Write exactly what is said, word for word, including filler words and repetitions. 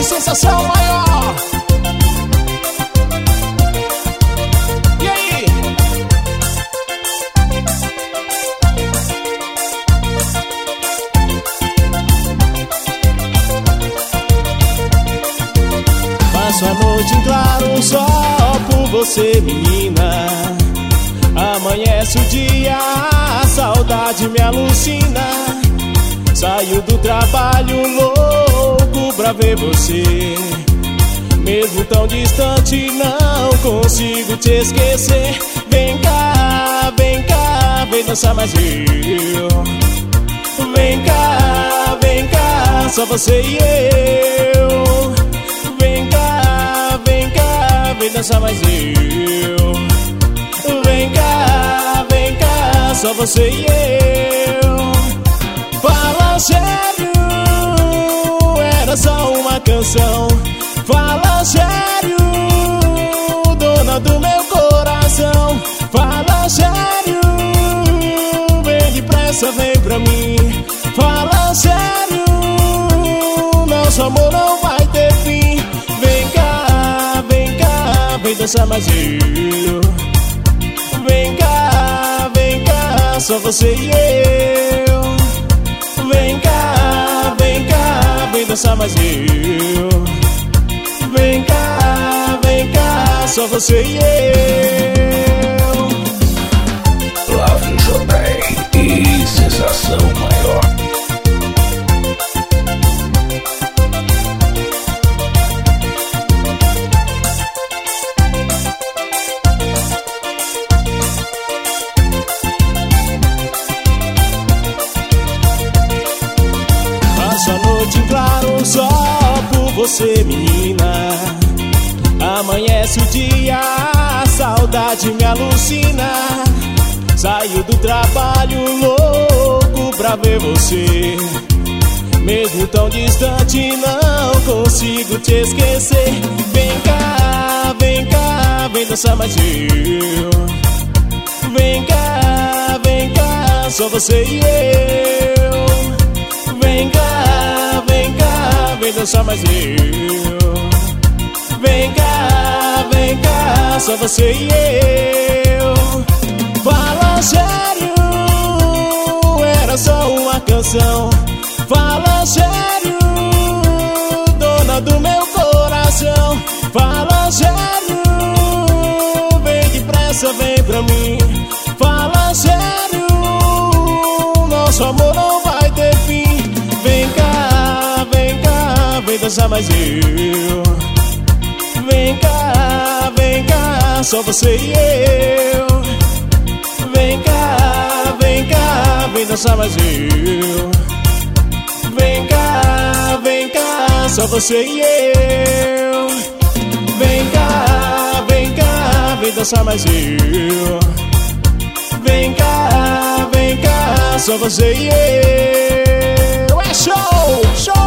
de sensação maior. E aí? Passo a noite em claro só por você, menina. Amanhece o dia, a saudade me alucina. Saio do trabalho louco pra ver você. Mesmo tão distante não consigo te esquecer. Vem cá, vem cá, vem dançar mais eu. Vem cá, vem cá, só você e eu. Vem cá, vem cá, vem dançar mais eu. Vem cá, vem cá, só você e eu. Fala sério, era só uma canção. Fala sério, dona do meu coração. Fala sério, vem depressa, vem pra mim. Fala sério, nosso amor não vai ter fim. Vem cá, vem cá, vem dançar mais eu. Vem cá, vem cá, só você e eu. Vem cá, vem cá, vem dançar mais eu. Vem cá, vem cá, só você e eu. Flávio Jobim e sensação maior. Passo a noite em claro só por você, menina. Amanhece o dia, a saudade me alucina. Saio do trabalho louco pra ver você. Mesmo tão distante não consigo te esquecer. Vem cá, vem cá, vem dançar mais eu. Vem cá, vem cá, só você e eu. Vem cá, vem cá, vem dançar mais eu. Vem cá, vem cá, só você e eu. Fala sério, era só uma canção. Fala sério, dona do meu coração. Fala sério, vem depressa, vem pra mim. Fala sério, nosso amor não vai ter fim. Vem cá, vem cá, vem dançar mais eu. Vem cá, vem cá, só você e eu. Vem cá, vem cá, vem dançar mais eu. Vem cá, vem cá, só você e eu. Vem cá, vem cá, vem dançar mais eu. Vem cá, vem cá, só você e eu. É show, show!